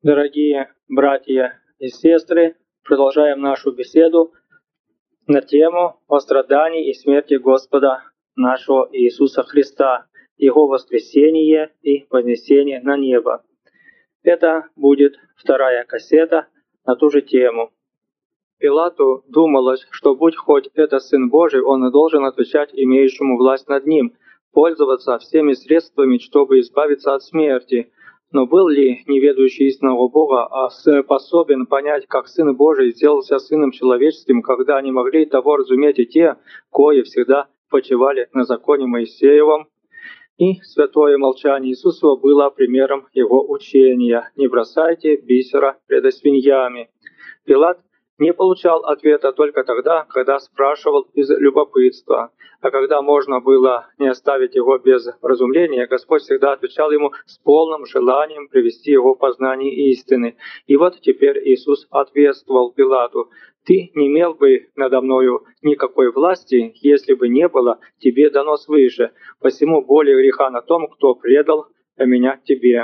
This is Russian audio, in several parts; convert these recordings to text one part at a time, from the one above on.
Дорогие братья и сестры, продолжаем нашу беседу на тему о страдании и смерти Господа нашего Иисуса Христа, Его воскресение и вознесение на небо. Это будет вторая кассета на ту же тему. Пилату думалось, что будь хоть это Сын Божий, он и должен отвечать имеющему власть над ним, пользоваться всеми средствами, чтобы избавиться от смерти. Но был ли неведающий истинного Бога способен понять, как Сын Божий сделался Сыном Человеческим, когда не могли того разуметь и те, кои всегда почивали на законе Моисеевом? И святое молчание Иисусова было примером Его учения: «Не бросайте бисера пред свиньями». Пилат не получал ответа только тогда, когда спрашивал из любопытства. А когда можно было не оставить его без разумления, Господь всегда отвечал ему с полным желанием привести его в познание истины. И вот теперь Иисус ответствовал Пилату: «Ты не имел бы надо мною никакой власти, если бы не было тебе дано свыше. Посему более греха на том, кто предал меня тебе».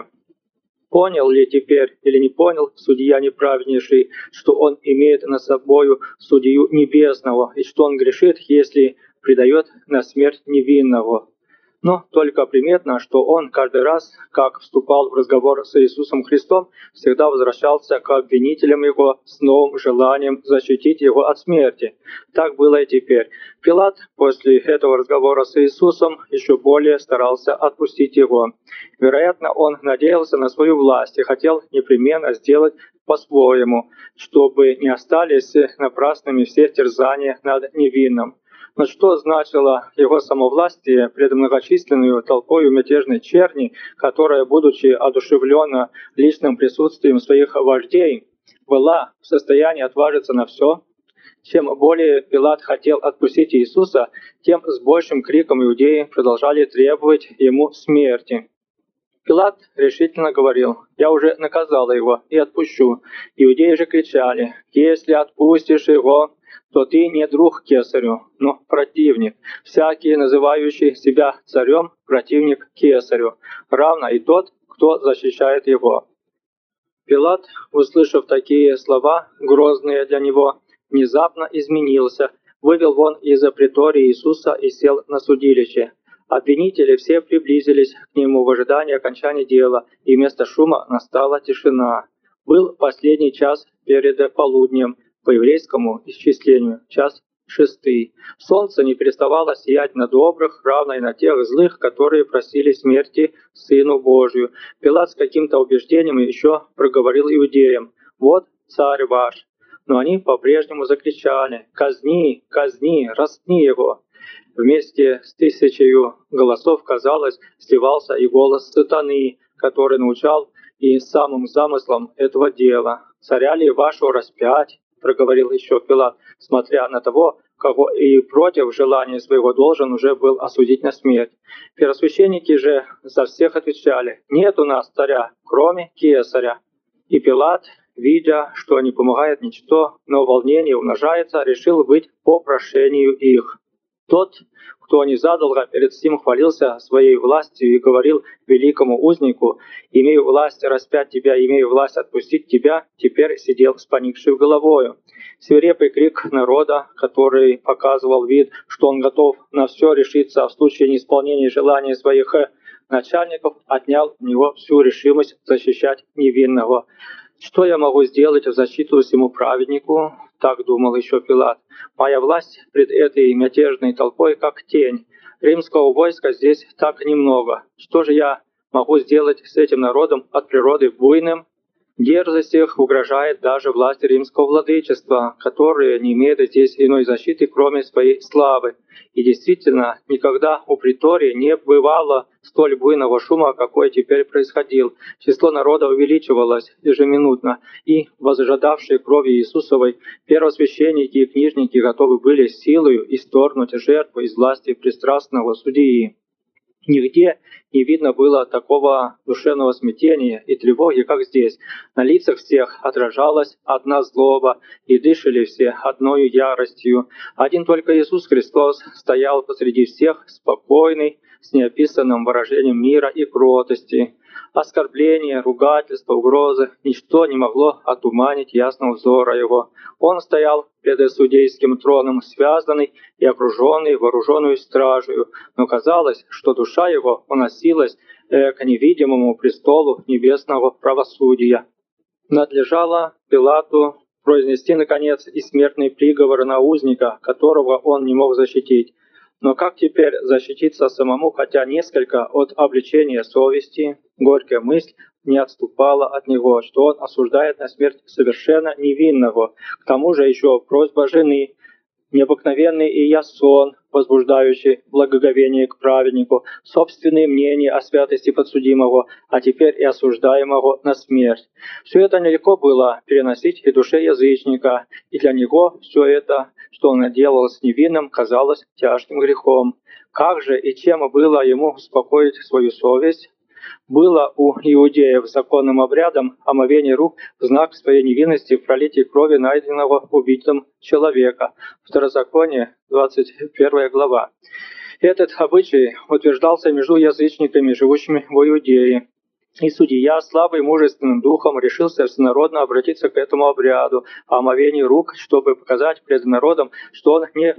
Понял ли теперь или не понял судья неправеднейший, что он имеет над собою судью небесного, и что он грешит, если предает на смерть невинного? Но только приметно, что он каждый раз, как вступал в разговор с Иисусом Христом, всегда возвращался к обвинителям его с новым желанием защитить его от смерти. Так было и теперь. Пилат после этого разговора с Иисусом еще более старался отпустить его. Вероятно, он надеялся на свою власть и хотел непременно сделать по-своему, чтобы не остались напрасными все терзания над невинным. Но что значило его самовластие пред многочисленной толпой мятежной черни, которая, будучи одушевлена личным присутствием своих вождей, была в состоянии отважиться на все? Чем более Пилат хотел отпустить Иисуса, тем с большим криком иудеи продолжали требовать ему смерти. Пилат решительно говорил: «Я уже наказал его и отпущу». Иудеи же кричали: «Если отпустишь его, то ты не друг кесарю, но противник. Всякий, называющий себя царем, противник кесарю, равно и тот, кто защищает его». Пилат, услышав такие слова, грозные для него, внезапно изменился, вывел вон из претории Иисуса и сел на судилище. Обвинители все приблизились к нему в ожидании окончания дела, и вместо шума настала тишина. Был последний час перед полуднем, по еврейскому исчислению, час 6. Солнце не переставало сиять на добрых, равно и на тех злых, которые просили смерти Сыну Божию. Пилат с каким-то убеждением еще проговорил иудеям: «Вот царь ваш». Но они по-прежнему закричали: «Казни, казни, распни его». Вместе с тысячею голосов, казалось, сливался и голос сатаны, который научал и самым замыслом этого дела. «Царя ли вашего распять?» — проговорил еще Пилат, смотря на того, кого и против желания своего должен уже был осудить на смерть. Первосвященники же за всех отвечали: «Нет у нас царя, кроме кесаря». И Пилат, видя, что не помогает ничто, но волнение умножается, решил быть по прошению их. Тот, кто незадолго перед сим хвалился своей властью и говорил великому узнику: «Имею власть распять тебя, имею власть отпустить тебя», теперь сидел с поникшей головою. Свирепый крик народа, который показывал вид, что он готов на все решиться в случае неисполнения желаний своих начальников, отнял у него всю решимость защищать невинного. «Что я могу сделать в защиту всему праведнику?» — так думал еще Пилат. «Моя власть пред этой мятежной толпой как тень. Римского войска здесь так немного. Что же я могу сделать с этим народом от природы буйным?» Дерзость их угрожает даже власти римского владычества, которое не имеет здесь иной защиты, кроме своей славы. И действительно, никогда у притории не бывало столь буйного шума, какой теперь происходил. Число народа увеличивалось ежеминутно, и возжадавшие крови Иисусовой первосвященники и книжники готовы были силою исторгнуть жертву из власти пристрастного судьи. Нигде не видно было такого душевного смятения и тревоги, как здесь. На лицах всех отражалась одна злоба, и дышали все одною яростью. Один только Иисус Христос стоял посреди всех, спокойный, с неописанным выражением мира и кротости. Оскорбления, ругательства, угрозы — ничто не могло отуманить ясного взора его. Он стоял пред судейским троном, связанный и окруженный вооруженную стражей, но казалось, что душа его уносилась к невидимому престолу небесного правосудия. Надлежало Пилату произнести, наконец, и смертный приговор на узника, которого он не мог защитить. Но как теперь защититься самому, хотя несколько от обличения совести, горькая мысль не отступала от него, что он осуждает на смерть совершенно невинного, к тому же еще просьба жены, необыкновенный и Ясон, возбуждающий благоговение к праведнику, собственные мнения о святости подсудимого, а теперь и осуждаемого на смерть. Все это нелегко было переносить и душе язычника, и для него все это, что он делал с невинным, казалось тяжким грехом. Как же и чем было ему успокоить свою совесть? Было у иудеев законным обрядом омовение рук в знак своей невинности в пролитии крови найденного убитым человека. Второзаконие, 21 глава. Этот обычай утверждался между язычниками, живущими в Иудее. И судья, слабый мужественным духом, решился всенародно обратиться к этому обряду омовения рук, чтобы показать пред народом, что он не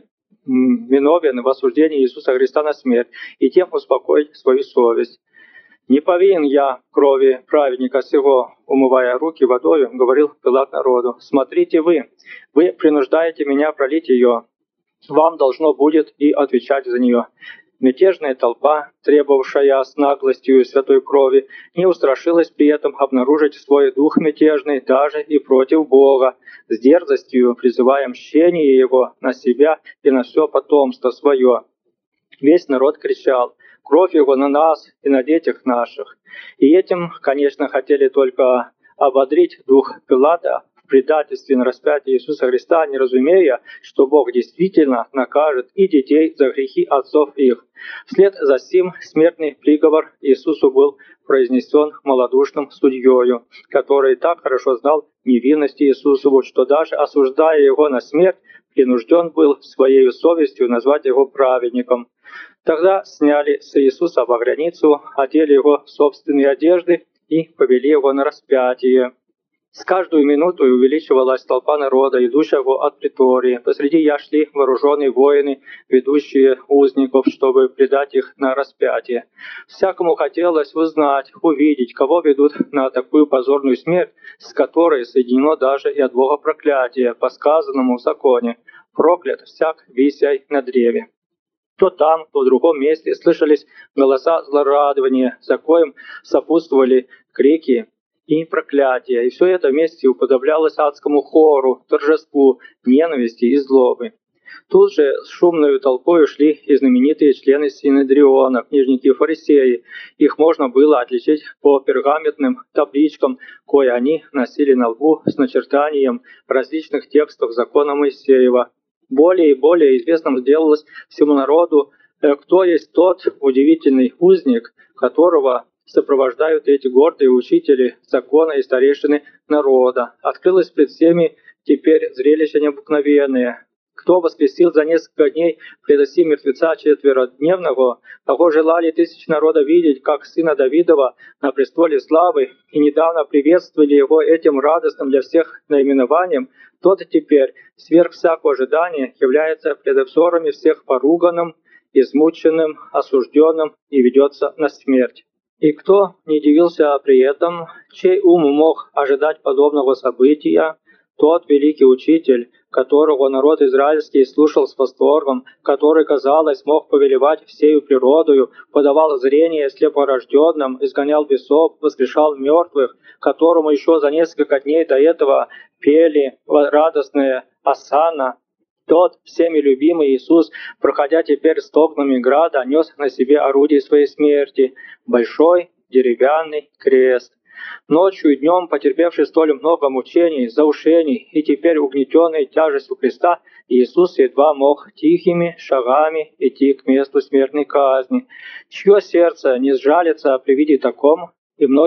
виновен в осуждении Иисуса Христа на смерть, и тем успокоить свою совесть. «Не повинен я в крови праведника сего», умывая руки водою, говорил Пилат народу. «Смотрите вы принуждаете меня пролить ее, вам должно будет и отвечать за нее». Мятежная толпа, требовавшая с наглостью святой крови, не устрашилась при этом обнаружить свой дух мятежный даже и против Бога, с дерзостью призывая мщение его на себя и на все потомство свое. Весь народ кричал: «Кровь его на нас и на детях наших». И этим, конечно, хотели только ободрить дух Пилата в предательстве на распятие Иисуса Христа, не разумея, что Бог действительно накажет и детей за грехи отцов их. Вслед за сим смертный приговор Иисусу был произнесен малодушным судьею, который так хорошо знал невинность Иисусову, что даже осуждая его на смерть, принужден был своей совестью назвать его праведником. Тогда сняли с Иисуса во границу, одели его в собственные одежды и повели его на распятие. С каждую минуту увеличивалась толпа народа, идущего от притории. Посреди я шли вооруженные воины, ведущие узников, чтобы предать их на распятие. Всякому хотелось узнать, увидеть, кого ведут на такую позорную смерть, с которой соединено даже и от Бога проклятие, по сказанному в законе: «Проклят всяк, висяй на древе». То там, то в другом месте слышались голоса злорадования, за коим сопутствовали крики и проклятия, и все это вместе уподоблялось адскому хору, торжеству, ненависти и злобы. Тут же с шумной толпой шли и знаменитые члены Синедриона, книжники и фарисеи. Их можно было отличить по пергаментным табличкам, кое они носили на лбу с начертанием различных текстов закона Моисеева. Более и более известным сделалось всему народу, кто есть тот удивительный узник, которого сопровождают эти гордые учители закона и старейшины народа. Открылось пред всеми теперь зрелище необыкновенное. Кто воскресил за несколько дней предоси мертвеца четверодневного, кого желали тысячи народа видеть, как сына Давидова на престоле славы, и недавно приветствовали его этим радостным для всех наименованием, тот теперь, сверх всякого ожидания, является пред взорами всех поруганным, измученным, осужденным и ведется на смерть. И кто не дивился при этом, чей ум мог ожидать подобного события, тот великий учитель, которого народ израильский слушал с восторгом, который, казалось, мог повелевать всею природою, подавал зрение слепорожденным, изгонял бесов, воскрешал мертвых, которому еще за несколько дней до этого пели радостное «Осанна», тот, всеми любимый Иисус, проходя теперь стокнами града, нес на себе орудие своей смерти — большой деревянный крест. Ночью и днем, потерпевший столь много мучений, заушений и теперь угнетенный тяжестью креста, Иисус едва мог тихими шагами идти к месту смертной казни. Чье сердце не сжалится при виде таком? И многие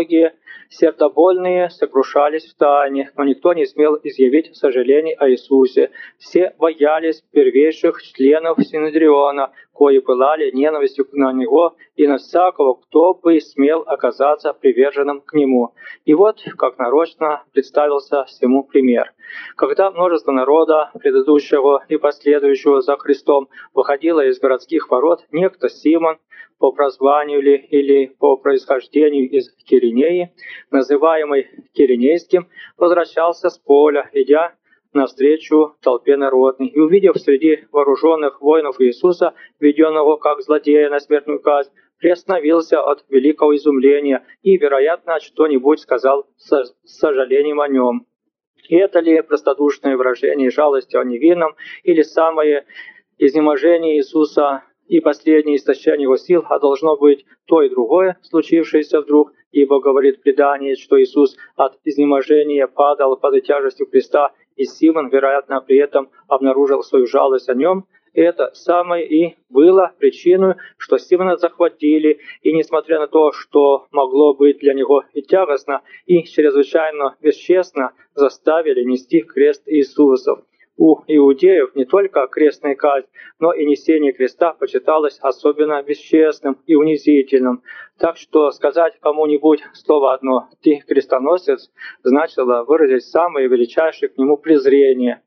Сердобольные сокрушались в тайне, но никто не смел изъявить сожалений о Иисусе. Все боялись первейших членов Синедриона, кои пылали ненавистью на Него и на всякого, кто бы смел оказаться приверженным к Нему. И вот, как нарочно, представился всему пример. Когда множество народа, предыдущего и последующего за Христом, выходило из городских ворот, некто Симон, по прозванию ли или по происхождению из Киринеи, называемый Киринейским, возвращался с поля, идя навстречу толпе народной, и, увидев среди вооруженных воинов Иисуса, введенного как злодея на смертную казнь, приостановился от великого изумления и, вероятно, что-нибудь сказал с сожалением о нем. И это ли простодушное выражение жалости о невинном, или самое изнеможение Иисуса и последнее истощение его сил, а должно быть то и другое, случившееся вдруг, ибо говорит предание, что Иисус от изнеможения падал под тяжестью креста, и Симон, вероятно, при этом обнаружил свою жалость о нем. Это самое и было причиной, что Симона захватили, и несмотря на то, что могло быть для него и тягостно, и чрезвычайно бесчестно, заставили нести крест Иисусов. У иудеев не только крестная казнь, но и несение креста почиталось особенно бесчестным и унизительным. Так что сказать кому-нибудь слово одно «ты крестоносец» значило выразить самое величайшее к нему презрение.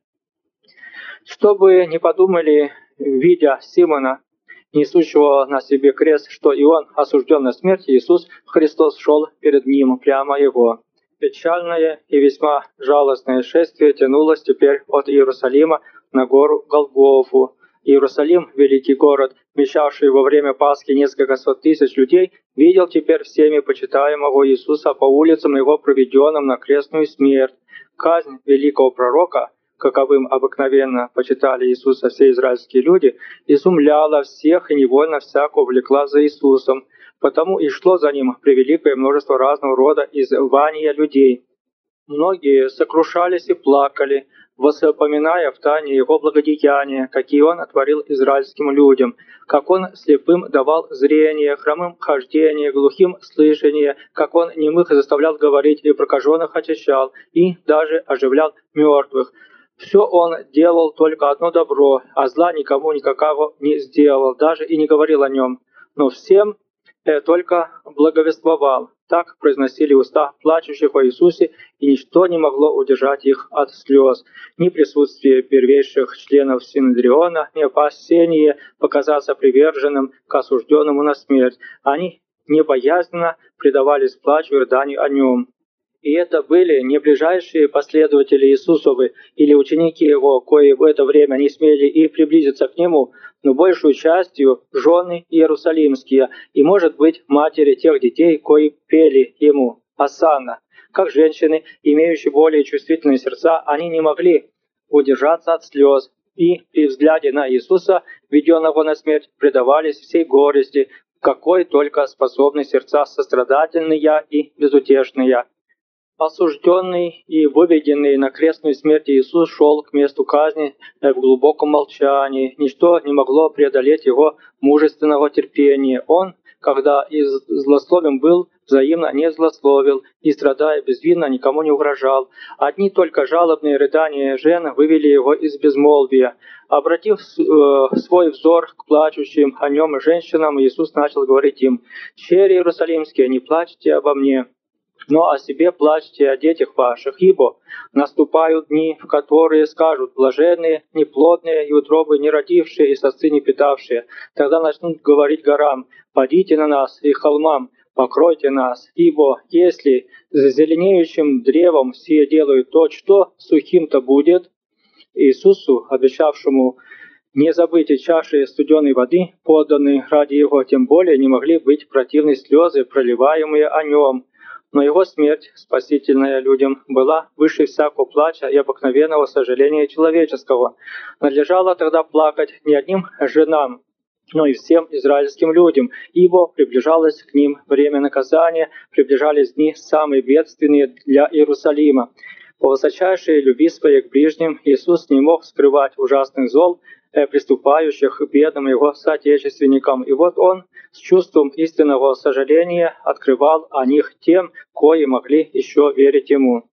Что бы ни подумали, видя Симона, несущего на себе крест, что и он осужден на смерть, Иисус Христос шел перед ним прямо его. Печальное и весьма жалостное шествие тянулось теперь от Иерусалима на гору Голгофу. Иерусалим, великий город, вмещавший во время Пасхи несколько сот тысяч людей, видел теперь всеми почитаемого Иисуса по улицам его проведенным на крестную смерть. Казнь великого пророка, каковым обыкновенно почитали Иисуса все израильские люди, изумляла всех и невольно всяко влекла за Иисусом. Потому и шло за ним превеликое множество разного рода изгвания людей. Многие сокрушались и плакали, воспоминая в тайне его благодеяния, какие он отворил израильским людям, как он слепым давал зрение, хромым хождение, глухим слышание, как он немых заставлял говорить и прокаженных очищал, и даже оживлял мертвых. Все он делал только одно добро, а зла никому никакого не сделал, даже и не говорил о нем. Но всем только благовествовал. Так произносили уста плачущих о Иисусе, и ничто не могло удержать их от слез. Ни присутствие первейших членов Синедриона, ни опасение показаться приверженным к осужденному на смерть. Они небоязненно предавались плачу и рыданию о нем. И это были не ближайшие последователи Иисусовы или ученики Его, кои в это время не смели и приблизиться к Нему, но большую частью жены иерусалимские и, может быть, матери тех детей, кои пели Ему «Осанна». Как женщины, имеющие более чувствительные сердца, они не могли удержаться от слез, и при взгляде на Иисуса, введенного на смерть, предавались всей горести, какой только способны сердца сострадательные и безутешные. Осужденный и выведенный на крестную смерть Иисус шел к месту казни в глубоком молчании. Ничто не могло преодолеть его мужественного терпения. Он, когда и злословен был, взаимно не злословил, и, страдая безвинно, никому не угрожал. Одни только жалобные рыдания жен вывели его из безмолвия. Обратив свой взор к плачущим о нем женщинам, Иисус начал говорить им: «Чери иерусалимские, не плачьте обо мне, но о себе плачьте, о детях ваших, ибо наступают дни, в которые скажут: блаженные, неплодные и утробы не родившие и сосцы не питавшие. Тогда начнут говорить горам: падите на нас, и холмам: покройте нас. Ибо если за зеленеющим древом сие делают то, что сухим-то будет». Иисусу, обещавшему не забыть и чаши студеной воды, поданные ради его, тем более не могли быть противны слезы, проливаемые о нем. Но его смерть, спасительная людям, была выше всякого плача и обыкновенного сожаления человеческого. Надлежало тогда плакать не одним женам, но и всем израильским людям, ибо приближалось к ним время наказания, приближались дни самые бедственные для Иерусалима. По высочайшей любви своей к ближним Иисус не мог скрывать ужасных зол, приступающих к бедным его соотечественникам. И вот он с чувством истинного сожаления открывал о них тем, кои могли еще верить ему.